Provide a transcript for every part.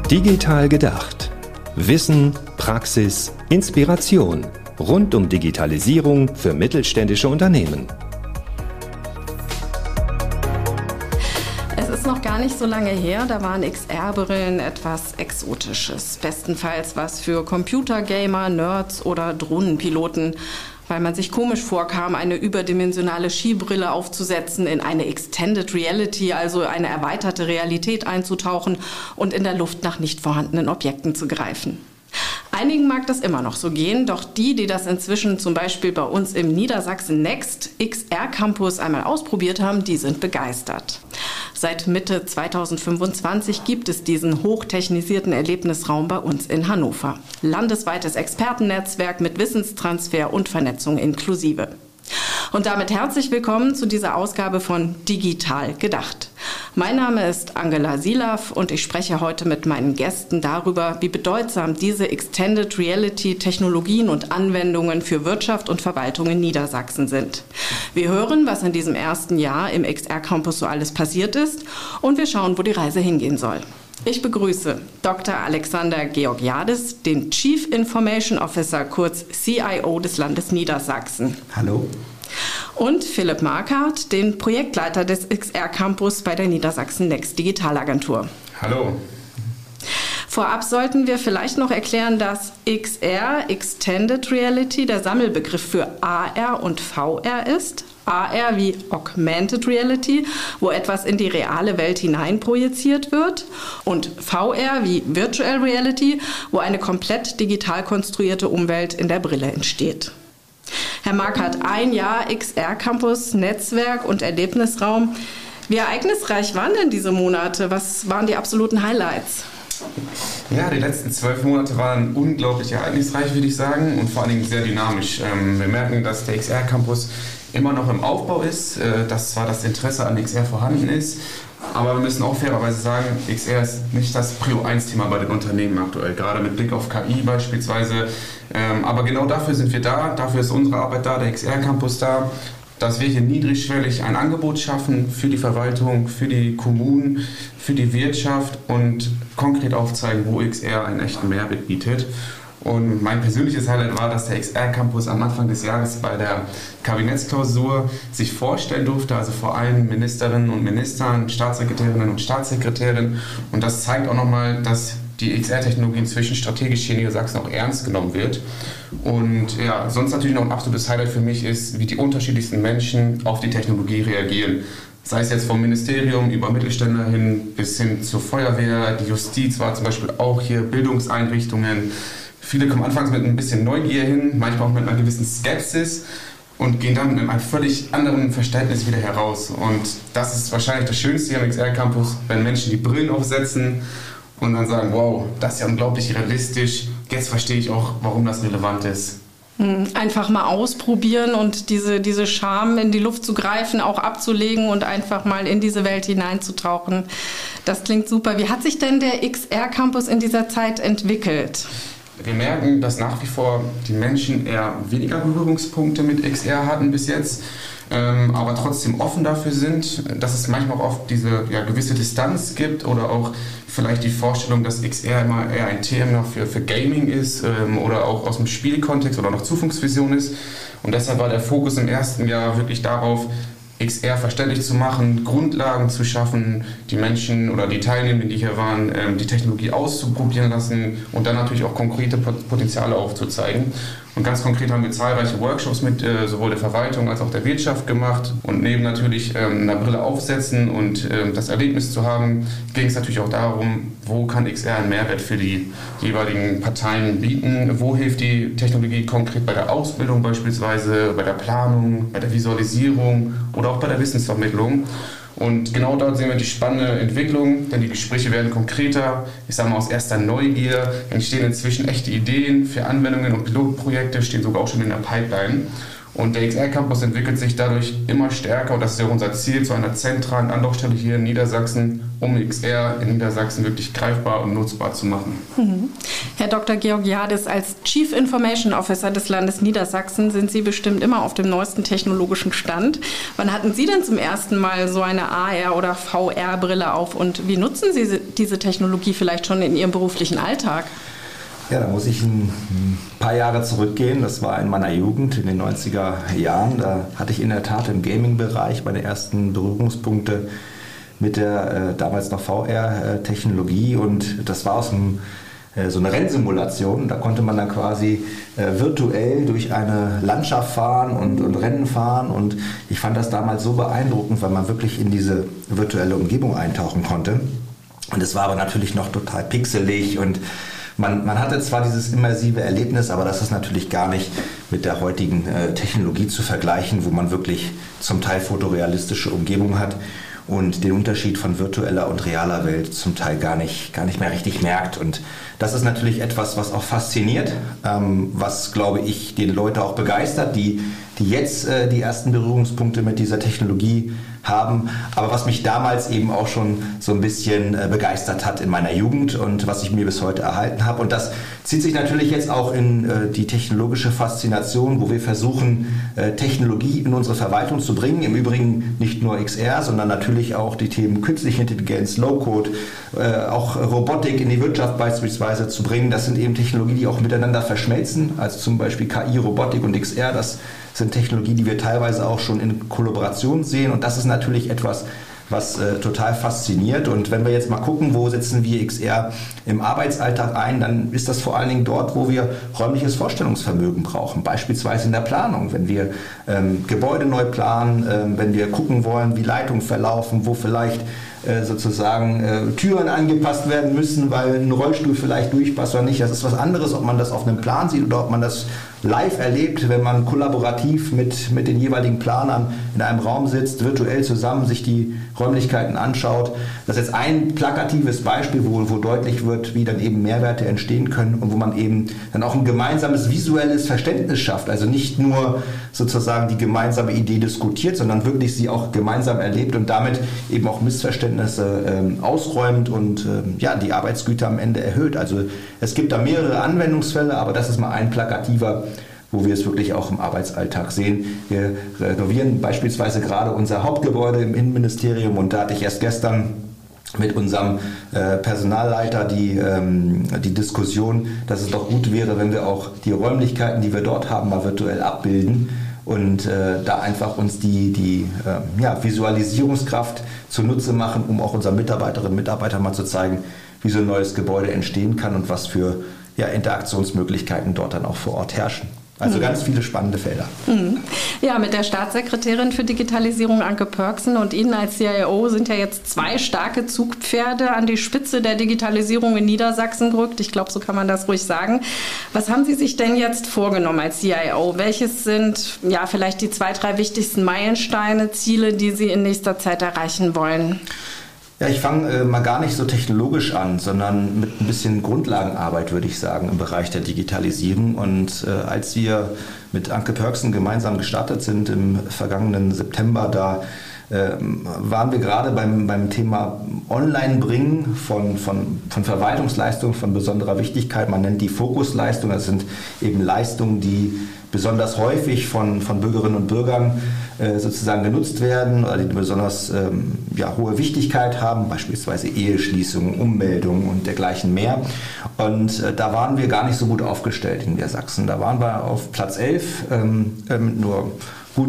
Digital gedacht. Wissen, Praxis, Inspiration rund um Digitalisierung für mittelständische Unternehmen. Es ist noch gar nicht so lange her, da waren XR-Brillen etwas Exotisches. Bestenfalls was für Computergamer, Nerds oder Drohnenpiloten, weil man sich komisch vorkam, eine überdimensionale Skibrille aufzusetzen, in eine Extended Reality, also eine erweiterte Realität einzutauchen und in der Luft nach nicht vorhandenen Objekten zu greifen. Einigen mag das immer noch so gehen, doch die das inzwischen zum Beispiel bei uns im Niedersachsen Next XR Campus einmal ausprobiert haben, die sind begeistert. Seit Mitte 2025 gibt es diesen hochtechnisierten Erlebnisraum bei uns in Hannover. Landesweites Expertennetzwerk mit Wissenstransfer und Vernetzung inklusive. Und damit herzlich willkommen zu dieser Ausgabe von Digital gedacht. Mein Name ist Angela Silav und ich spreche heute mit meinen Gästen darüber, wie bedeutsam diese Extended Reality Technologien und Anwendungen für Wirtschaft und Verwaltung in Niedersachsen sind. Wir hören, was in diesem ersten Jahr im XR Campus so alles passiert ist, und wir schauen, wo die Reise hingehen soll. Ich begrüße Dr. Alexander Georgiadis, den Chief Information Officer, kurz CIO des Landes Niedersachsen. Hallo. Und Philipp Markart, den Projektleiter des XR Campus bei der Niedersachsen Next Digitalagentur. Hallo. Vorab sollten wir vielleicht noch erklären, dass XR, Extended Reality, der Sammelbegriff für AR und VR ist. AR wie Augmented Reality, wo etwas in die reale Welt hinein projiziert wird, und VR wie Virtual Reality, wo eine komplett digital konstruierte Umwelt in der Brille entsteht. Herr Markart, ein Jahr XR Campus, Netzwerk und Erlebnisraum. Wie ereignisreich waren denn diese Monate? Was waren die absoluten Highlights? Ja, die letzten 12 Monate waren unglaublich ereignisreich, würde ich sagen, und vor allen Dingen sehr dynamisch. Wir merken, dass der XR Campus immer noch im Aufbau ist, dass zwar das Interesse an XR vorhanden ist, aber wir müssen auch fairerweise sagen, XR ist nicht das Prio-1-Thema bei den Unternehmen aktuell, gerade mit Blick auf KI beispielsweise. Aber genau dafür sind wir da, dafür ist unsere Arbeit da, der XR Campus da, dass wir hier niedrigschwellig ein Angebot schaffen für die Verwaltung, für die Kommunen, für die Wirtschaft und konkret aufzeigen, wo XR einen echten Mehrwert bietet. Und mein persönliches Highlight war, dass der XR Campus am Anfang des Jahres bei der Kabinettsklausur sich vorstellen durfte, also vor allen Ministerinnen und Ministern, Staatssekretärinnen und Staatssekretären. Und das zeigt auch nochmal, dass die XR-Technologie inzwischen strategisch hier in Niedersachsen auch ernst genommen wird. Und ja, sonst natürlich noch ein absolutes Highlight für mich ist, wie die unterschiedlichsten Menschen auf die Technologie reagieren. Sei es jetzt vom Ministerium über Mittelständler hin bis hin zur Feuerwehr, die Justiz war zum Beispiel auch hier, Bildungseinrichtungen. Viele kommen anfangs mit ein bisschen Neugier hin, manchmal auch mit einer gewissen Skepsis und gehen dann mit einem völlig anderen Verständnis wieder heraus. Und das ist wahrscheinlich das Schönste hier am XR Campus, wenn Menschen die Brillen aufsetzen und dann sagen, wow, das ist ja unglaublich realistisch, jetzt verstehe ich auch, warum das relevant ist. Einfach mal ausprobieren und diese Scham in die Luft zu greifen, auch abzulegen und einfach mal in diese Welt hineinzutauchen. Das klingt super. Wie hat sich denn der XR Campus in dieser Zeit entwickelt? Wir merken, dass nach wie vor die Menschen eher weniger Berührungspunkte mit XR hatten bis jetzt, aber trotzdem offen dafür sind, dass es manchmal auch oft diese gewisse Distanz gibt oder auch vielleicht die Vorstellung, dass XR immer eher ein Thema für Gaming ist oder auch aus dem Spielkontext oder noch Zukunftsvision ist. Und deshalb war der Fokus im ersten Jahr wirklich darauf, XR verständlich zu machen, Grundlagen zu schaffen, die Menschen oder die Teilnehmenden, die hier waren, die Technologie auszuprobieren lassen und dann natürlich auch konkrete Potenziale aufzuzeigen. Und ganz konkret haben wir zahlreiche Workshops mit sowohl der Verwaltung als auch der Wirtschaft gemacht. Und neben natürlich einer Brille aufsetzen und das Erlebnis zu haben, ging es natürlich auch darum, wo kann XR einen Mehrwert für die jeweiligen Parteien bieten, wo hilft die Technologie konkret bei der Ausbildung beispielsweise, bei der Planung, bei der Visualisierung oder auch bei der Wissensvermittlung. Und genau dort sehen wir die spannende Entwicklung, denn die Gespräche werden konkreter. Ich sage mal, aus erster Neugier entstehen inzwischen echte Ideen für Anwendungen und Pilotprojekte, stehen sogar auch schon in der Pipeline. Und der XR Campus entwickelt sich dadurch immer stärker und das ist ja unser Ziel, zu einer zentralen Anlaufstelle hier in Niedersachsen, um XR in Niedersachsen wirklich greifbar und nutzbar zu machen. Herr Dr. Georgiadis, als Chief Information Officer des Landes Niedersachsen sind Sie bestimmt immer auf dem neuesten technologischen Stand. Wann hatten Sie denn zum ersten Mal so eine AR- oder VR-Brille auf und wie nutzen Sie diese Technologie vielleicht schon in Ihrem beruflichen Alltag? Ja, da muss ich ein paar Jahre zurückgehen. Das war in meiner Jugend, in den 90er Jahren. Da hatte ich in der Tat im Gaming-Bereich meine ersten Berührungspunkte mit der damals noch VR-Technologie. Und das war so eine Rennsimulation. Da konnte man dann quasi virtuell durch eine Landschaft fahren und Rennen fahren. Und ich fand das damals so beeindruckend, weil man wirklich in diese virtuelle Umgebung eintauchen konnte. Und es war aber natürlich noch total pixelig und man hatte zwar dieses immersive Erlebnis, aber das ist natürlich gar nicht mit der heutigen Technologie zu vergleichen, wo man wirklich zum Teil fotorealistische Umgebung hat und den Unterschied von virtueller und realer Welt zum Teil gar nicht mehr richtig merkt. Und das ist natürlich etwas, was auch fasziniert, was, glaube ich, den Leute auch begeistert, die jetzt die ersten Berührungspunkte mit dieser Technologie haben, aber was mich damals eben auch schon so ein bisschen begeistert hat in meiner Jugend und was ich mir bis heute erhalten habe. Und das zieht sich natürlich jetzt auch in die technologische Faszination, wo wir versuchen, Technologie in unsere Verwaltung zu bringen. Im Übrigen nicht nur XR, sondern natürlich auch die Themen künstliche Intelligenz, Low-Code, auch Robotik in die Wirtschaft beispielsweise zu bringen. Das sind eben Technologien, die auch miteinander verschmelzen, also zum Beispiel KI, Robotik und XR. Das sind Technologien, die wir teilweise auch schon in Kollaboration sehen und das ist natürlich etwas, was total fasziniert. Und wenn wir jetzt mal gucken, wo setzen wir XR im Arbeitsalltag ein, dann ist das vor allen Dingen dort, wo wir räumliches Vorstellungsvermögen brauchen, beispielsweise in der Planung, wenn wir Gebäude neu planen, wenn wir gucken wollen, wie Leitungen verlaufen, wo vielleicht sozusagen Türen angepasst werden müssen, weil ein Rollstuhl vielleicht durchpasst oder nicht. Das ist was anderes, ob man das auf einem Plan sieht oder ob man das live erlebt, wenn man kollaborativ mit den jeweiligen Planern in einem Raum sitzt, virtuell zusammen sich die Räumlichkeiten anschaut. Das ist jetzt ein plakatives Beispiel, wo deutlich wird, wie dann eben Mehrwerte entstehen können und wo man eben dann auch ein gemeinsames visuelles Verständnis schafft. Also nicht nur sozusagen die gemeinsame Idee diskutiert, sondern wirklich sie auch gemeinsam erlebt und damit eben auch Missverständnisse ausräumt und die Arbeitsgüter am Ende erhöht. Also es gibt da mehrere Anwendungsfälle, aber das ist mal ein plakativer, wo wir es wirklich auch im Arbeitsalltag sehen. Wir renovieren beispielsweise gerade unser Hauptgebäude im Innenministerium und da hatte ich erst gestern mit unserem Personalleiter die Diskussion, dass es doch gut wäre, wenn wir auch die Räumlichkeiten, die wir dort haben, mal virtuell abbilden und da einfach uns die Visualisierungskraft zunutze machen, um auch unseren Mitarbeiterinnen und Mitarbeitern mal zu zeigen, wie so ein neues Gebäude entstehen kann und was für Interaktionsmöglichkeiten dort dann auch vor Ort herrschen. Also ganz viele spannende Felder. Ja, mit der Staatssekretärin für Digitalisierung Anke Pörksen und Ihnen als CIO sind ja jetzt zwei starke Zugpferde an die Spitze der Digitalisierung in Niedersachsen gerückt. Ich glaube, so kann man das ruhig sagen. Was haben Sie sich denn jetzt vorgenommen als CIO? Welches sind vielleicht die 2, 3 wichtigsten Meilensteine, Ziele, die Sie in nächster Zeit erreichen wollen? Ja, ich fange mal gar nicht so technologisch an, sondern mit ein bisschen Grundlagenarbeit, würde ich sagen, im Bereich der Digitalisierung. Und als wir mit Anke Pörksen gemeinsam gestartet sind im vergangenen September, da waren wir gerade beim Thema Online-Bringen von Verwaltungsleistungen von besonderer Wichtigkeit. Man nennt die Fokusleistungen. Das sind eben Leistungen, die besonders häufig von Bürgerinnen und Bürgern sozusagen genutzt werden oder die besonders hohe Wichtigkeit haben, beispielsweise Eheschließungen, Ummeldungen und dergleichen mehr. Und da waren wir gar nicht so gut aufgestellt in Niedersachsen. Da waren wir auf Platz 11, nur gut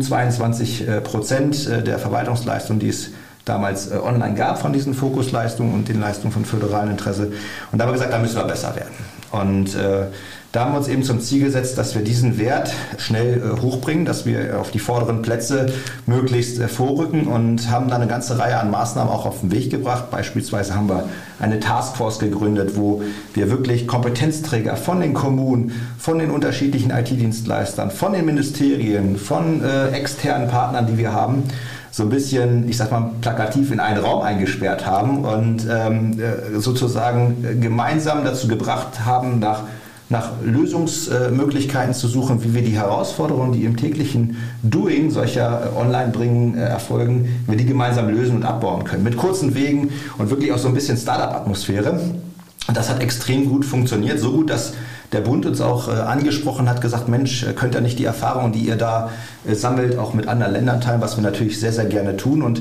22% der Verwaltungsleistungen, die es damals online gab von diesen Fokusleistungen und den Leistungen von föderalem Interesse. Und da haben wir gesagt, da müssen wir besser werden. Und da haben wir uns eben zum Ziel gesetzt, dass wir diesen Wert schnell hochbringen, dass wir auf die vorderen Plätze möglichst vorrücken und haben dann eine ganze Reihe an Maßnahmen auch auf den Weg gebracht. Beispielsweise haben wir eine Taskforce gegründet, wo wir wirklich Kompetenzträger von den Kommunen, von den unterschiedlichen IT-Dienstleistern, von den Ministerien, von externen Partnern, die wir haben, so ein bisschen, ich sag mal, plakativ in einen Raum eingesperrt haben und sozusagen gemeinsam dazu gebracht haben, nach nach Lösungsmöglichkeiten zu suchen, wie wir die Herausforderungen, die im täglichen Doing solcher Online-Bringen erfolgen, wir die gemeinsam lösen und abbauen können. Mit kurzen Wegen und wirklich auch so ein bisschen Startup-Atmosphäre. Und das hat extrem gut funktioniert, so gut, dass der Bund uns auch angesprochen hat, gesagt, Mensch, könnt ihr nicht die Erfahrungen, die ihr da sammelt, auch mit anderen Ländern teilen, was wir natürlich sehr, sehr gerne tun. Und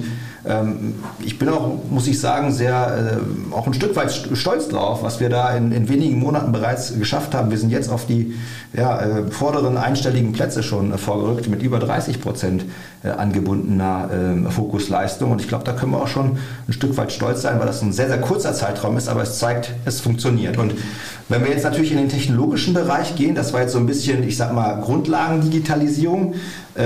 ich bin auch, muss ich sagen, sehr auch ein Stück weit stolz drauf, was wir da in wenigen Monaten bereits geschafft haben. Wir sind jetzt auf die vorderen einstelligen Plätze schon vorgerückt mit über 30% angebundener Fokusleistung. Und ich glaube, da können wir auch schon ein Stück weit stolz sein, weil das ein sehr, sehr kurzer Zeitraum ist, aber es zeigt, es funktioniert. Und wenn wir jetzt natürlich in den technologischen Bereich gehen, das war jetzt so ein bisschen, ich sag mal, Grundlagendigitalisierung,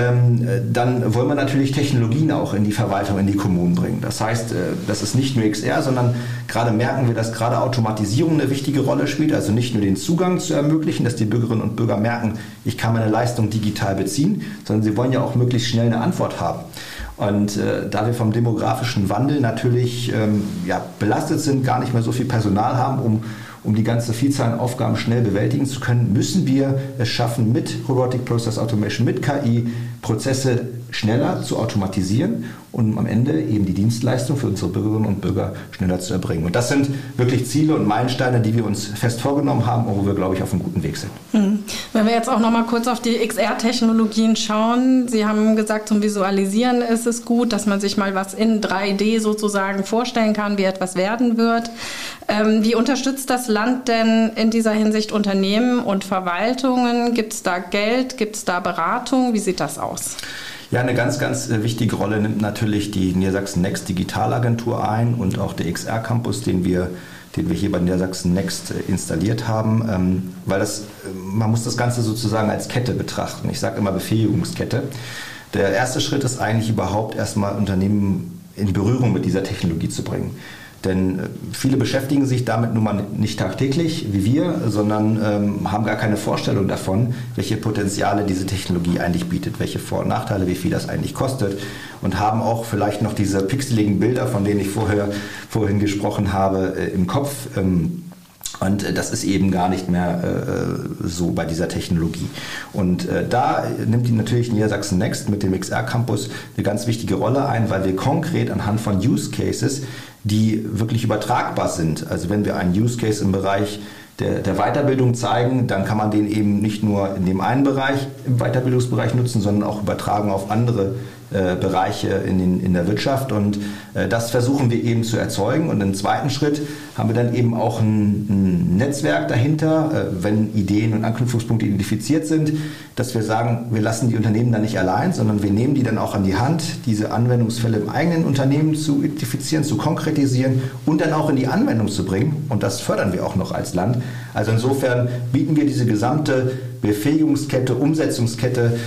dann wollen wir natürlich Technologien auch in die Verwaltung, in die Kommunen bringen. Das heißt, das ist nicht nur XR, sondern gerade merken wir, dass gerade Automatisierung eine wichtige Rolle spielt, also nicht nur den Zugang zu ermöglichen, dass die Bürgerinnen und Bürger merken, ich kann meine Leistung digital beziehen, sondern sie wollen ja auch möglichst schnell eine Antwort haben. Und da wir vom demografischen Wandel natürlich belastet sind, gar nicht mehr so viel Personal haben, um die ganze Vielzahl an Aufgaben schnell bewältigen zu können, müssen wir es schaffen, mit Robotic Process Automation, mit KI, Prozesse schneller zu automatisieren und am Ende eben die Dienstleistung für unsere Bürgerinnen und Bürger schneller zu erbringen. Und das sind wirklich Ziele und Meilensteine, die wir uns fest vorgenommen haben und wo wir, glaube ich, auf einem guten Weg sind. Wenn wir jetzt auch noch mal kurz auf die XR-Technologien schauen. Sie haben gesagt, zum Visualisieren ist es gut, dass man sich mal was in 3D sozusagen vorstellen kann, wie etwas werden wird. Wie unterstützt das Land denn in dieser Hinsicht Unternehmen und Verwaltungen? Gibt es da Geld? Gibt es da Beratung? Wie sieht das aus? Ja, eine ganz, ganz wichtige Rolle nimmt natürlich die Niedersachsen Next Digitalagentur ein und auch der XR Campus, den wir hier bei Niedersachsen Next installiert haben, weil man muss das Ganze sozusagen als Kette betrachten. Ich sage immer Befähigungskette. Der erste Schritt ist eigentlich überhaupt erstmal Unternehmen in Berührung mit dieser Technologie zu bringen. Denn viele beschäftigen sich damit nun mal nicht tagtäglich wie wir, sondern haben gar keine Vorstellung davon, welche Potenziale diese Technologie eigentlich bietet, welche Vor- und Nachteile, wie viel das eigentlich kostet und haben auch vielleicht noch diese pixeligen Bilder, von denen ich vorhin gesprochen habe, im Kopf. Und das ist eben gar nicht mehr so bei dieser Technologie. Und da nimmt die natürlich Niedersachsen Next mit dem XR Campus eine ganz wichtige Rolle ein, weil wir konkret anhand von Use Cases, die wirklich übertragbar sind. Also wenn wir einen Use Case im Bereich der Weiterbildung zeigen, dann kann man den eben nicht nur in dem einen Bereich, im Weiterbildungsbereich nutzen, sondern auch übertragen auf andere Bereiche in der Wirtschaft. Und das versuchen wir eben zu erzeugen. Und im zweiten Schritt haben wir dann eben auch ein Netzwerk dahinter, wenn Ideen und Anknüpfungspunkte identifiziert sind, dass wir sagen, wir lassen die Unternehmen dann nicht allein, sondern wir nehmen die dann auch an die Hand, diese Anwendungsfälle im eigenen Unternehmen zu identifizieren, zu konkretisieren und dann auch in die Anwendung zu bringen. Und das fördern wir auch noch als Land. Also insofern bieten wir diese gesamte Befähigungskette, Umsetzungskette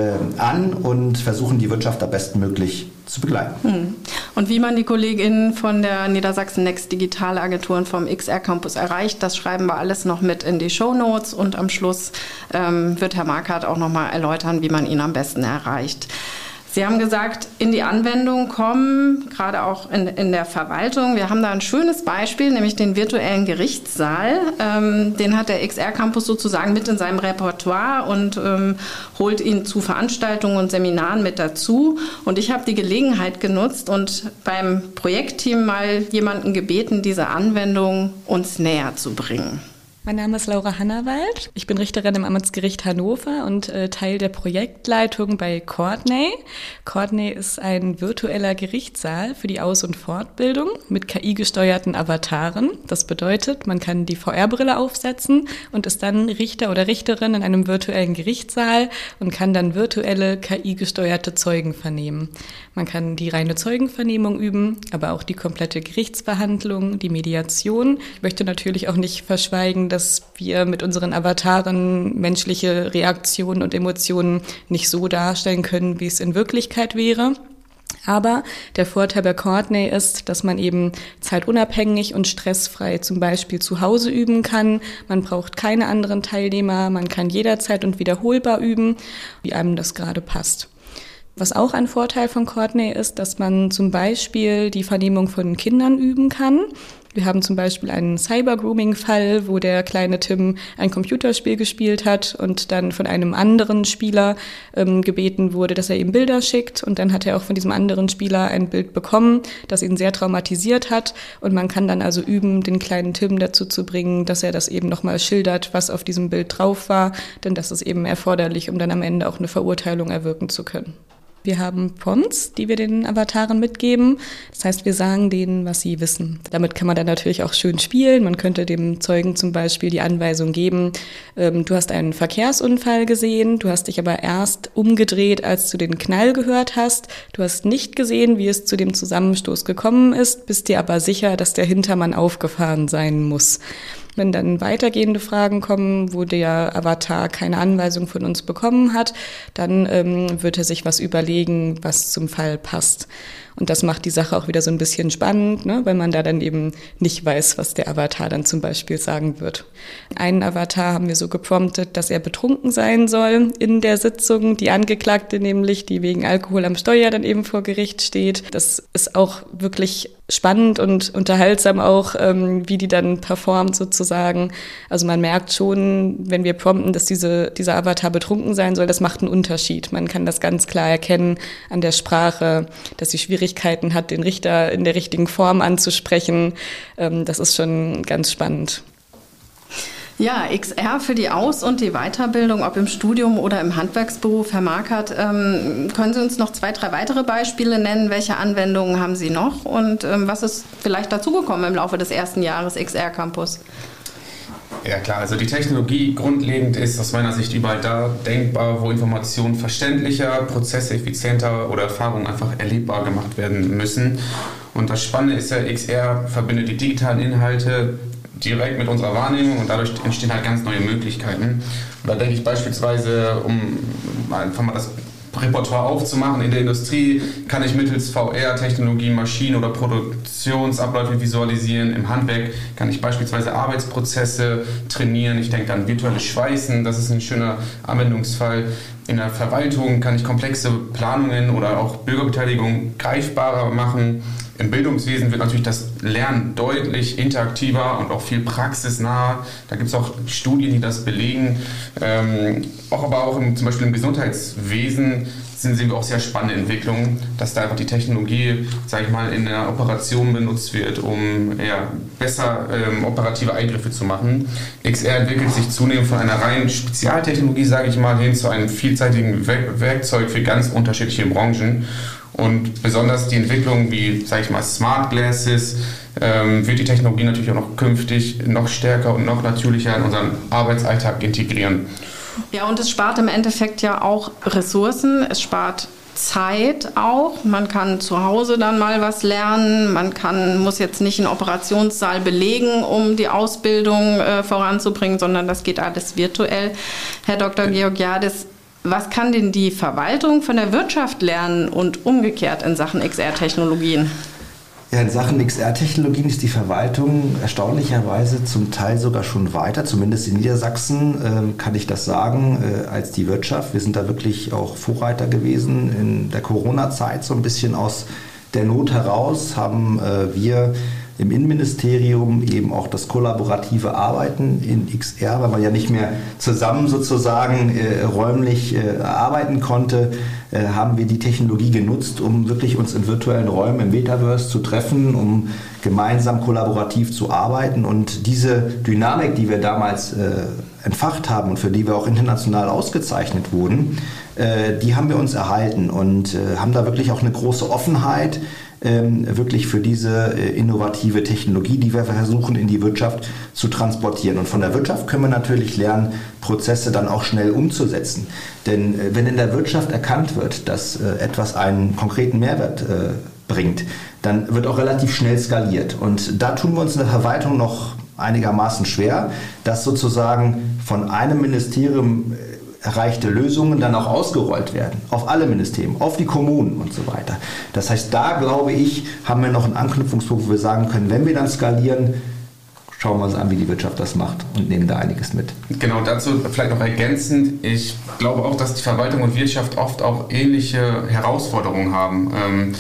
an und versuchen die Wirtschaft da bestmöglich zu begleiten. Und wie man die KollegInnen von der Niedersachsen Next Digitalagentur und vom XR Campus erreicht, das schreiben wir alles noch mit in die Shownotes und am Schluss wird Herr Markert auch noch mal erläutern, wie man ihn am besten erreicht. Sie haben gesagt, in die Anwendung kommen, gerade auch in der Verwaltung. Wir haben da ein schönes Beispiel, nämlich den virtuellen Gerichtssaal. Den hat der XR Campus sozusagen mit in seinem Repertoire und holt ihn zu Veranstaltungen und Seminaren mit dazu. Und ich habe die Gelegenheit genutzt und beim Projektteam mal jemanden gebeten, diese Anwendung uns näher zu bringen. Mein Name ist Laura Hannawald. Ich bin Richterin im Amtsgericht Hannover und Teil der Projektleitung bei Courtney. Courtney ist ein virtueller Gerichtssaal für die Aus- und Fortbildung mit KI-gesteuerten Avataren. Das bedeutet, man kann die VR-Brille aufsetzen und ist dann Richter oder Richterin in einem virtuellen Gerichtssaal und kann dann virtuelle KI-gesteuerte Zeugen vernehmen. Man kann die reine Zeugenvernehmung üben, aber auch die komplette Gerichtsverhandlung, die Mediation. Ich möchte natürlich auch nicht verschweigen, dass wir mit unseren Avataren menschliche Reaktionen und Emotionen nicht so darstellen können, wie es in Wirklichkeit wäre. Aber der Vorteil bei Courtney ist, dass man eben zeitunabhängig und stressfrei zum Beispiel zu Hause üben kann. Man braucht keine anderen Teilnehmer, man kann jederzeit und wiederholbar üben, wie einem das gerade passt. Was auch ein Vorteil von Courtney ist, dass man zum Beispiel die Vernehmung von Kindern üben kann. Wir haben zum Beispiel einen Cyber-Grooming-Fall, wo der kleine Tim ein Computerspiel gespielt hat und dann von einem anderen Spieler gebeten wurde, dass er ihm Bilder schickt. Und dann hat er auch von diesem anderen Spieler ein Bild bekommen, das ihn sehr traumatisiert hat. Und man kann dann also üben, den kleinen Tim dazu zu bringen, dass er das eben nochmal schildert, was auf diesem Bild drauf war. Denn das ist eben erforderlich, um dann am Ende auch eine Verurteilung erwirken zu können. Wir haben Prompts, die wir den Avataren mitgeben. Das heißt, wir sagen denen, was sie wissen. Damit kann man dann natürlich auch schön spielen. Man könnte dem Zeugen zum Beispiel die Anweisung geben, du hast einen Verkehrsunfall gesehen, du hast dich aber erst umgedreht, als du den Knall gehört hast. Du hast nicht gesehen, wie es zu dem Zusammenstoß gekommen ist, bist dir aber sicher, dass der Hintermann aufgefahren sein muss. Wenn dann weitergehende Fragen kommen, wo der Avatar keine Anweisung von uns bekommen hat, dann wird er sich was überlegen, was zum Fall passt. Und das macht die Sache auch wieder so ein bisschen spannend, ne? Weil man da dann eben nicht weiß, was der Avatar dann zum Beispiel sagen wird. Einen Avatar haben wir so gepromptet, dass er betrunken sein soll in der Sitzung. Die Angeklagte nämlich, die wegen Alkohol am Steuer dann eben vor Gericht steht. Das ist auch wirklich spannend und unterhaltsam auch, wie die dann performt sozusagen. Also man merkt schon, wenn wir prompten, dass dieser Avatar betrunken sein soll, das macht einen Unterschied. Man kann das ganz klar erkennen an der Sprache, dass sie Schwierigkeiten hat, den Richter in der richtigen Form anzusprechen. Das ist schon ganz spannend. Ja, XR für die Aus- und die Weiterbildung, ob im Studium oder im Handwerksberuf. Herr Markert, können Sie uns noch 2, 3 weitere Beispiele nennen? Welche Anwendungen haben Sie noch? Und was ist vielleicht dazugekommen im Laufe des ersten Jahres XR Campus? Ja klar, also die Technologie grundlegend ist aus meiner Sicht überall da denkbar, wo Informationen verständlicher, Prozesse effizienter oder Erfahrungen einfach erlebbar gemacht werden müssen. Und das Spannende ist ja, XR verbindet die digitalen Inhalte direkt mit unserer Wahrnehmung und dadurch entstehen halt ganz neue Möglichkeiten. Und da denke ich beispielsweise, um einfach mal das Repertoire aufzumachen, in der Industrie kann ich mittels VR-Technologie Maschinen- oder Produktionsabläufe visualisieren. Im Handwerk kann ich beispielsweise Arbeitsprozesse trainieren. Ich denke an virtuelles Schweißen, das ist ein schöner Anwendungsfall. In der Verwaltung kann ich komplexe Planungen oder auch Bürgerbeteiligung greifbarer machen. Im Bildungswesen wird natürlich das Lernen deutlich interaktiver und auch viel praxisnah. Da gibt es auch Studien, die das belegen. Aber auch zum Beispiel im Gesundheitswesen sehen wir auch sehr spannende Entwicklungen, dass da einfach die Technologie, sage ich mal, in der Operation benutzt wird, um besser operative Eingriffe zu machen. XR entwickelt sich zunehmend von einer reinen Spezialtechnologie, sage ich mal, hin zu einem vielseitigen Werkzeug für ganz unterschiedliche Branchen. Und besonders die Entwicklung wie, sage ich mal, Smart Glasses wird die Technologie natürlich auch noch künftig noch stärker und noch natürlicher in unseren Arbeitsalltag integrieren. Ja, und es spart im Endeffekt ja auch Ressourcen, es spart Zeit auch. Man kann zu Hause dann mal was lernen, muss jetzt nicht einen Operationssaal belegen, um die Ausbildung voranzubringen, sondern das geht alles virtuell. Herr Dr. Georgiadis, was kann denn die Verwaltung von der Wirtschaft lernen und umgekehrt in Sachen XR-Technologien? Ja, in Sachen XR-Technologien ist die Verwaltung erstaunlicherweise zum Teil sogar schon weiter, zumindest in Niedersachsen kann ich das sagen, als die Wirtschaft. Wir sind da wirklich auch Vorreiter gewesen in der Corona-Zeit, so ein bisschen aus der Not heraus haben wir im Innenministerium eben auch das kollaborative Arbeiten in XR, weil man ja nicht mehr zusammen sozusagen räumlich arbeiten konnte, haben wir die Technologie genutzt, um wirklich uns in virtuellen Räumen im Metaverse zu treffen, um gemeinsam kollaborativ zu arbeiten. Und diese Dynamik, die wir damals entfacht haben und für die wir auch international ausgezeichnet wurden, die haben wir uns erhalten und haben da wirklich auch eine große Offenheit wirklich für diese innovative Technologie, die wir versuchen in die Wirtschaft zu transportieren. Und von der Wirtschaft können wir natürlich lernen, Prozesse dann auch schnell umzusetzen. Denn wenn in der Wirtschaft erkannt wird, dass etwas einen konkreten Mehrwert bringt, dann wird auch relativ schnell skaliert. Und da tun wir uns in der Verwaltung noch einigermaßen schwer, dass sozusagen von einem Ministerium erreichte Lösungen dann auch ausgerollt werden, auf alle Ministerien, auf die Kommunen und so weiter. Das heißt, da glaube ich, haben wir noch einen Anknüpfungspunkt, wo wir sagen können, wenn wir dann skalieren, schauen wir uns an, wie die Wirtschaft das macht und nehmen da einiges mit. Genau, dazu vielleicht noch ergänzend. Ich glaube auch, dass die Verwaltung und Wirtschaft oft auch ähnliche Herausforderungen haben.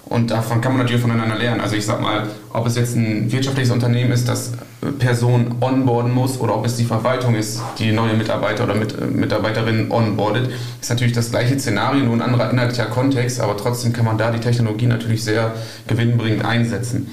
Und davon kann man natürlich voneinander lernen. Also ich sag mal, ob es jetzt ein wirtschaftliches Unternehmen ist, das Personen onboarden muss, oder ob es die Verwaltung ist, die neue Mitarbeiter oder Mitarbeiterinnen onboardet, ist natürlich das gleiche Szenario, nur ein anderer inhaltlicher Kontext, aber trotzdem kann man da die Technologie natürlich sehr gewinnbringend einsetzen.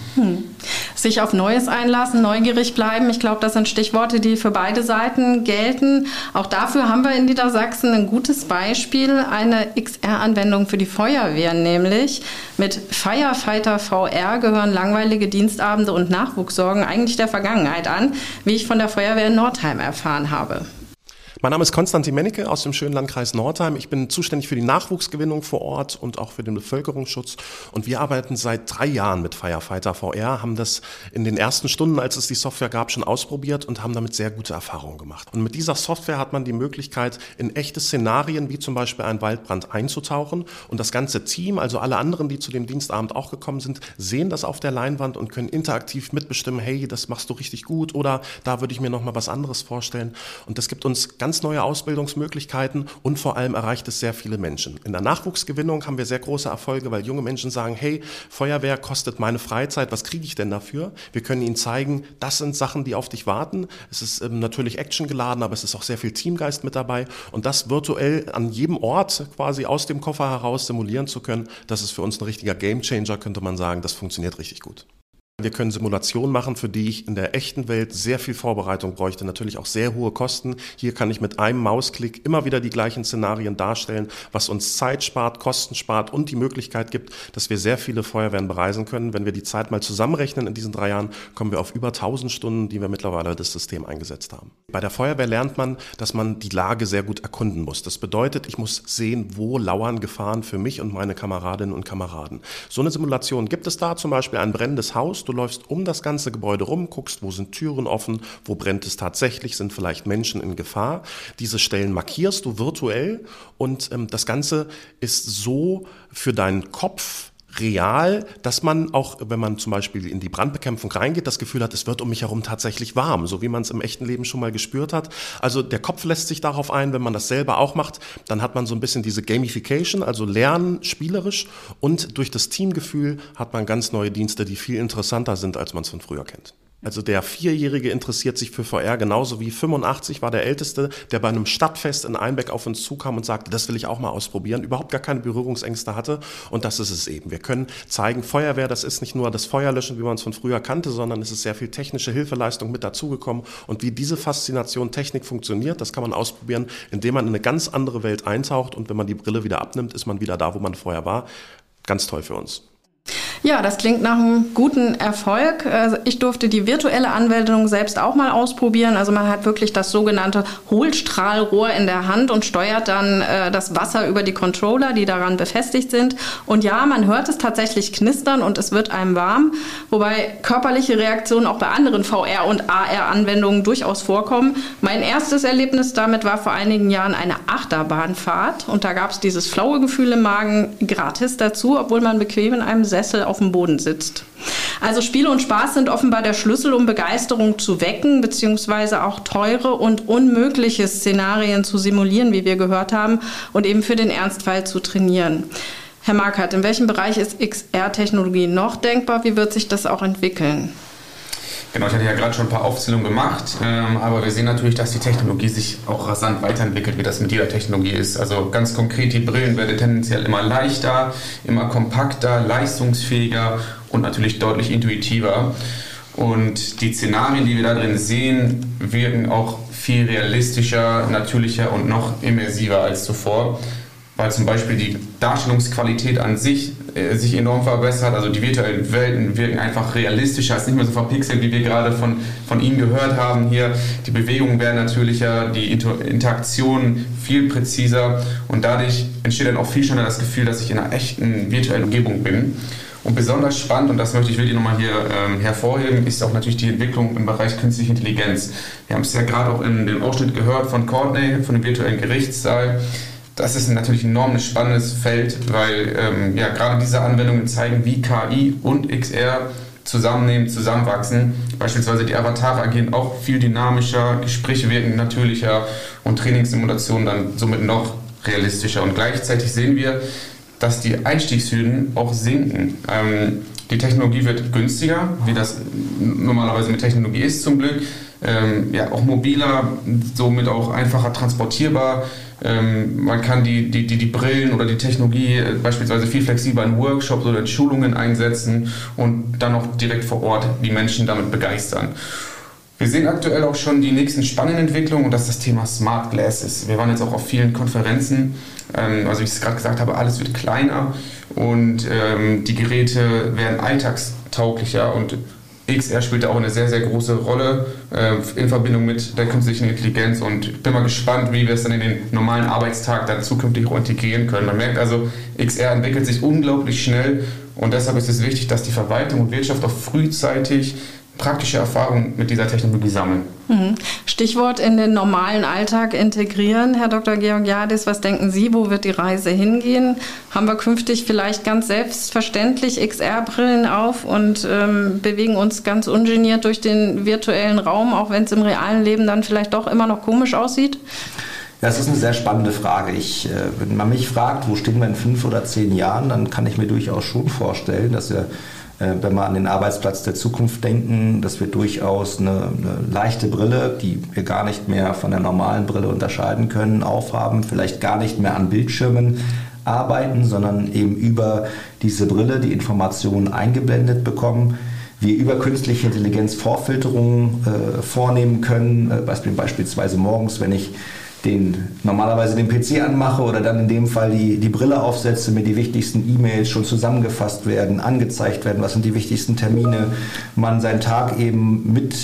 Sich auf Neues einlassen, neugierig bleiben, ich glaube, das sind Stichworte, die für beide Seiten gelten. Auch dafür haben wir in Niedersachsen ein gutes Beispiel, eine XR-Anwendung für die Feuerwehr, nämlich mit Firefighter VR gehören langweilige Dienstabende und Nachwuchssorgen eigentlich der Vergangenheit an, wie ich von der Feuerwehr in Nordheim erfahren habe. Mein Name ist Konstantin Mennecke aus dem schönen Landkreis Nordheim. Ich bin zuständig für die Nachwuchsgewinnung vor Ort und auch für den Bevölkerungsschutz. Und wir arbeiten seit 3 Jahren mit Firefighter VR, haben das in den ersten Stunden, als es die Software gab, schon ausprobiert und haben damit sehr gute Erfahrungen gemacht. Und mit dieser Software hat man die Möglichkeit, in echte Szenarien wie zum Beispiel einen Waldbrand einzutauchen. Und das ganze Team, also alle anderen, die zu dem Dienstabend auch gekommen sind, sehen das auf der Leinwand und können interaktiv mitbestimmen, hey, das machst du richtig gut oder da würde ich mir noch mal was anderes vorstellen. Und das gibt uns ganz neue Ausbildungsmöglichkeiten und vor allem erreicht es sehr viele Menschen. In der Nachwuchsgewinnung haben wir sehr große Erfolge, weil junge Menschen sagen, hey, Feuerwehr kostet meine Freizeit, was kriege ich denn dafür? Wir können ihnen zeigen, das sind Sachen, die auf dich warten. Es ist natürlich actiongeladen, aber es ist auch sehr viel Teamgeist mit dabei und das virtuell an jedem Ort quasi aus dem Koffer heraus simulieren zu können, das ist für uns ein richtiger Gamechanger, könnte man sagen. Das funktioniert richtig gut. Wir können Simulationen machen, für die ich in der echten Welt sehr viel Vorbereitung bräuchte, natürlich auch sehr hohe Kosten. Hier kann ich mit einem Mausklick immer wieder die gleichen Szenarien darstellen, was uns Zeit spart, Kosten spart und die Möglichkeit gibt, dass wir sehr viele Feuerwehren bereisen können. Wenn wir die Zeit mal zusammenrechnen in diesen 3 Jahren, kommen wir auf über 1000 Stunden, die wir mittlerweile das System eingesetzt haben. Bei der Feuerwehr lernt man, dass man die Lage sehr gut erkunden muss. Das bedeutet, ich muss sehen, wo lauern Gefahren für mich und meine Kameradinnen und Kameraden. So eine Simulation gibt es da, zum Beispiel ein brennendes Haus. Du läufst um das ganze Gebäude rum, guckst, wo sind Türen offen, wo brennt es tatsächlich, sind vielleicht Menschen in Gefahr. Diese Stellen markierst du virtuell und das Ganze ist so für deinen Kopf real, dass man auch, wenn man zum Beispiel in die Brandbekämpfung reingeht, das Gefühl hat, es wird um mich herum tatsächlich warm, so wie man es im echten Leben schon mal gespürt hat. Also der Kopf lässt sich darauf ein, wenn man das selber auch macht, dann hat man so ein bisschen diese Gamification, also Lernen spielerisch und durch das Teamgefühl hat man ganz neue Dienste, die viel interessanter sind, als man es von früher kennt. Also der 4-Jährige interessiert sich für VR genauso wie 85 war der Älteste, der bei einem Stadtfest in Einbeck auf uns zukam und sagte, das will ich auch mal ausprobieren, überhaupt gar keine Berührungsängste hatte und das ist es eben. Wir können zeigen, Feuerwehr, das ist nicht nur das Feuerlöschen, wie man es von früher kannte, sondern es ist sehr viel technische Hilfeleistung mit dazugekommen und wie diese Faszination Technik funktioniert, das kann man ausprobieren, indem man in eine ganz andere Welt eintaucht und wenn man die Brille wieder abnimmt, ist man wieder da, wo man vorher war. Ganz toll für uns. Ja, das klingt nach einem guten Erfolg. Ich durfte die virtuelle Anwendung selbst auch mal ausprobieren. Also man hat wirklich das sogenannte Hohlstrahlrohr in der Hand und steuert dann das Wasser über die Controller, die daran befestigt sind. Und ja, man hört es tatsächlich knistern und es wird einem warm, wobei körperliche Reaktionen auch bei anderen VR- und AR-Anwendungen durchaus vorkommen. Mein erstes Erlebnis damit war vor einigen Jahren eine Achterbahnfahrt und da gab es dieses flaue Gefühl im Magen gratis dazu, obwohl man bequem in einem Sessel auf dem Boden sitzt. Also Spiele und Spaß sind offenbar der Schlüssel, um Begeisterung zu wecken, beziehungsweise auch teure und unmögliche Szenarien zu simulieren, wie wir gehört haben, und eben für den Ernstfall zu trainieren. Herr Markert, in welchem Bereich ist XR-Technologie noch denkbar? Wie wird sich das auch entwickeln? Genau, ich hatte ja gerade schon ein paar Aufzählungen gemacht, aber wir sehen natürlich, dass die Technologie sich auch rasant weiterentwickelt, wie das mit jeder Technologie ist. Also ganz konkret, die Brillen werden tendenziell immer leichter, immer kompakter, leistungsfähiger und natürlich deutlich intuitiver. Und die Szenarien, die wir da drin sehen, wirken auch viel realistischer, natürlicher und noch immersiver als zuvor, weil zum Beispiel die Darstellungsqualität an sich enorm verbessert. Also die virtuellen Welten wirken einfach realistischer, ist nicht mehr so verpixelt, wie wir gerade von Ihnen gehört haben hier. Die Bewegungen werden natürlicher, die Interaktion viel präziser und dadurch entsteht dann auch viel schneller das Gefühl, dass ich in einer echten virtuellen Umgebung bin. Und besonders spannend, und das möchte ich wirklich nochmal hier hervorheben, ist auch natürlich die Entwicklung im Bereich künstliche Intelligenz. Wir haben es ja gerade auch in dem Ausschnitt gehört von Courtney, von dem virtuellen Gerichtssaal. Das ist natürlich ein enorm spannendes Feld, weil gerade diese Anwendungen zeigen, wie KI und XR zusammenwachsen. Beispielsweise die Avatare agieren auch viel dynamischer, Gespräche wirken natürlicher und Trainingssimulationen dann somit noch realistischer. Und gleichzeitig sehen wir, dass die Einstiegshürden auch sinken. Die Technologie wird günstiger, wie das normalerweise mit Technologie ist zum Glück. Auch mobiler, somit auch einfacher transportierbar. Man kann die Brillen oder die Technologie beispielsweise viel flexibler in Workshops oder in Schulungen einsetzen und dann auch direkt vor Ort die Menschen damit begeistern. Wir sehen aktuell auch schon die nächsten spannenden Entwicklungen und das ist das Thema Smart Glasses. Wir waren jetzt auch auf vielen Konferenzen, also wie ich es gerade gesagt habe, alles wird kleiner und die Geräte werden alltagstauglicher und XR spielt da auch eine sehr, sehr große Rolle in Verbindung mit der künstlichen Intelligenz und ich bin mal gespannt, wie wir es dann in den normalen Arbeitstag dann zukünftig auch integrieren können. Man merkt also, XR entwickelt sich unglaublich schnell und deshalb ist es wichtig, dass die Verwaltung und Wirtschaft auch frühzeitig praktische Erfahrungen mit dieser Technologie sammeln. Stichwort in den normalen Alltag integrieren. Herr Dr. Georgiadis, was denken Sie, wo wird die Reise hingehen? Haben wir künftig vielleicht ganz selbstverständlich XR-Brillen auf und bewegen uns ganz ungeniert durch den virtuellen Raum, auch wenn es im realen Leben dann vielleicht doch immer noch komisch aussieht? Ja, das ist eine sehr spannende Frage. Wenn man mich fragt, wo stehen wir in 5 oder 10 Jahren, dann kann ich mir durchaus schon vorstellen, dass wir, wenn wir an den Arbeitsplatz der Zukunft denken, dass wir durchaus eine leichte Brille, die wir gar nicht mehr von der normalen Brille unterscheiden können, aufhaben, vielleicht gar nicht mehr an Bildschirmen arbeiten, sondern eben über diese Brille die Informationen eingeblendet bekommen. Wir über künstliche Intelligenz Vorfilterungen vornehmen können, beispielsweise morgens, wenn ich normalerweise den PC anmache oder dann in dem Fall die Brille aufsetze, mir die wichtigsten E-Mails schon zusammengefasst werden, angezeigt werden, was sind die wichtigsten Termine, man seinen Tag eben mit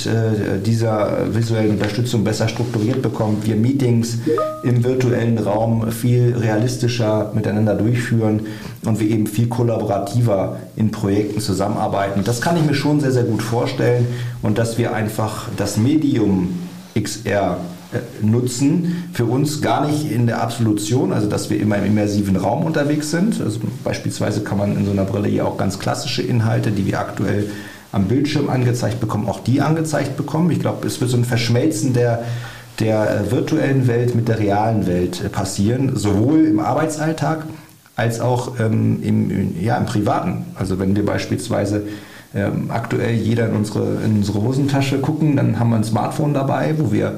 dieser visuellen Unterstützung besser strukturiert bekommt, wir Meetings im virtuellen Raum viel realistischer miteinander durchführen und wir eben viel kollaborativer in Projekten zusammenarbeiten. Das kann ich mir schon sehr, sehr gut vorstellen und dass wir einfach das Medium XR nutzen, für uns gar nicht in der Absolution, also dass wir immer im immersiven Raum unterwegs sind. Also beispielsweise kann man in so einer Brille ja auch ganz klassische Inhalte, die wir aktuell am Bildschirm angezeigt bekommen, auch die angezeigt bekommen. Ich glaube, es wird so ein Verschmelzen der virtuellen Welt mit der realen Welt passieren, sowohl im Arbeitsalltag als auch im Privaten. Also wenn wir beispielsweise aktuell jeder in unsere Hosentasche gucken, dann haben wir ein Smartphone dabei, wo wir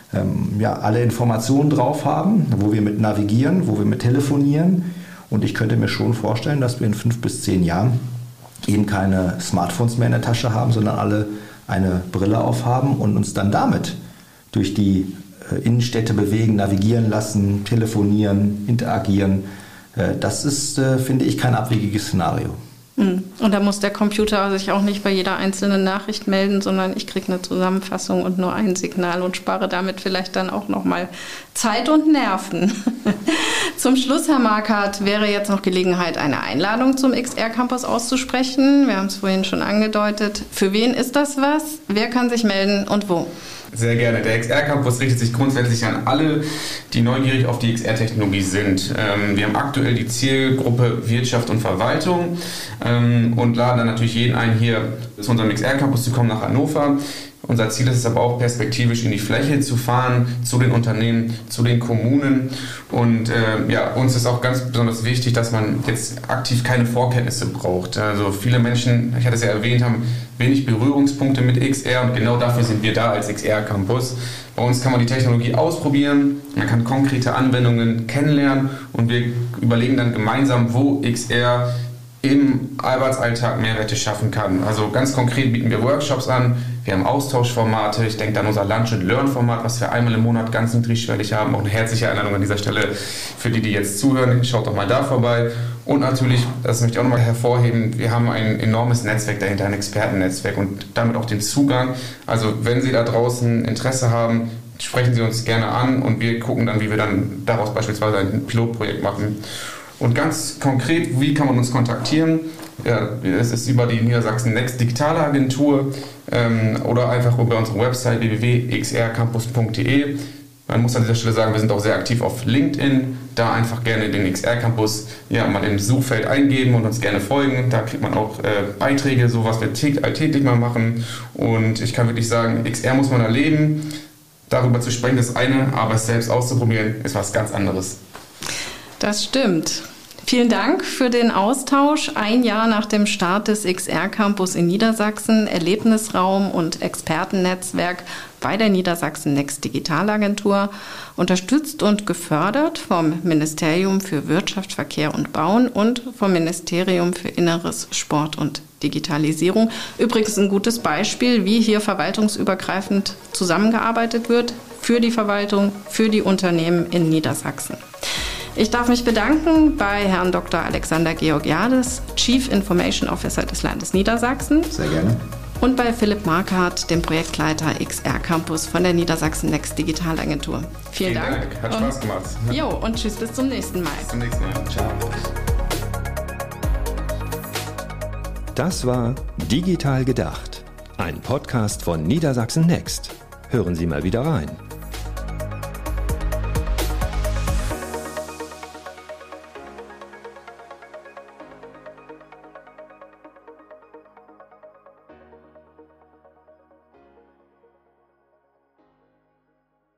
alle Informationen drauf haben, wo wir mit navigieren, wo wir mit telefonieren. Und ich könnte mir schon vorstellen, dass wir in 5 bis 10 Jahren eben keine Smartphones mehr in der Tasche haben, sondern alle eine Brille aufhaben und uns dann damit durch die Innenstädte bewegen, navigieren lassen, telefonieren, interagieren. Das ist, finde ich, kein abwegiges Szenario. Und da muss der Computer sich auch nicht bei jeder einzelnen Nachricht melden, sondern ich kriege eine Zusammenfassung und nur ein Signal und spare damit vielleicht dann auch nochmal Zeit und Nerven. Zum Schluss, Herr Markert, wäre jetzt noch Gelegenheit, eine Einladung zum XR Campus auszusprechen. Wir haben es vorhin schon angedeutet. Für wen ist das was? Wer kann sich melden und wo? Sehr gerne. Der XR Campus richtet sich grundsätzlich an alle, die neugierig auf die XR-Technologie sind. Wir haben aktuell die Zielgruppe Wirtschaft und Verwaltung und laden dann natürlich jeden ein, hier zu unserem XR Campus zu kommen nach Hannover. Unser Ziel ist es aber auch, perspektivisch in die Fläche zu fahren, zu den Unternehmen, zu den Kommunen. Und uns ist auch ganz besonders wichtig, dass man jetzt aktiv keine Vorkenntnisse braucht. Also viele Menschen, ich hatte es ja erwähnt, haben wenig Berührungspunkte mit XR und genau dafür sind wir da als XR Campus. Bei uns kann man die Technologie ausprobieren, man kann konkrete Anwendungen kennenlernen und wir überlegen dann gemeinsam, wo XR im Arbeitsalltag Mehrwerte schaffen kann. Also ganz konkret bieten wir Workshops an, wir haben Austauschformate, ich denke an unser Lunch and Learn Format, was wir einmal im Monat ganz niedrigschwellig haben. Auch eine herzliche Einladung an dieser Stelle für die jetzt zuhören, schaut doch mal da vorbei. Und natürlich, das möchte ich auch nochmal hervorheben, wir haben ein enormes Netzwerk dahinter, ein Expertennetzwerk und damit auch den Zugang. Also wenn Sie da draußen Interesse haben, sprechen Sie uns gerne an und wir gucken dann, wie wir dann daraus beispielsweise ein Pilotprojekt machen. Und ganz konkret, wie kann man uns kontaktieren? Ja, es ist über die Niedersachsen Next Digitale Agentur oder einfach über unsere Website www.xrcampus.de. Man muss an dieser Stelle sagen, wir sind auch sehr aktiv auf LinkedIn. Da einfach gerne den XR Campus mal im Suchfeld eingeben und uns gerne folgen. Da kriegt man auch Beiträge, so was wir alltäglich mal machen. Und ich kann wirklich sagen, XR muss man erleben. Darüber zu sprechen ist eine, aber es selbst auszuprobieren ist was ganz anderes. Das stimmt. Vielen Dank für den Austausch. Ein Jahr nach dem Start des XR-Campus in Niedersachsen, Erlebnisraum und Expertennetzwerk bei der Niedersachsen Next Digitalagentur, unterstützt und gefördert vom Ministerium für Wirtschaft, Verkehr und Bauen und vom Ministerium für Inneres, Sport und Digitalisierung. Übrigens ein gutes Beispiel, wie hier verwaltungsübergreifend zusammengearbeitet wird für die Verwaltung, für die Unternehmen in Niedersachsen. Ich darf mich bedanken bei Herrn Dr. Alexander Georgiades, Chief Information Officer des Landes Niedersachsen. Sehr gerne. Und bei Philipp Markhardt, dem Projektleiter XR Campus von der Niedersachsen Next Digitalagentur. Vielen Dank. Hat Spaß gemacht. Jo, und tschüss, bis zum nächsten Mal. Bis zum nächsten Mal. Ciao. Das war Digital gedacht, ein Podcast von Niedersachsen Next. Hören Sie mal wieder rein.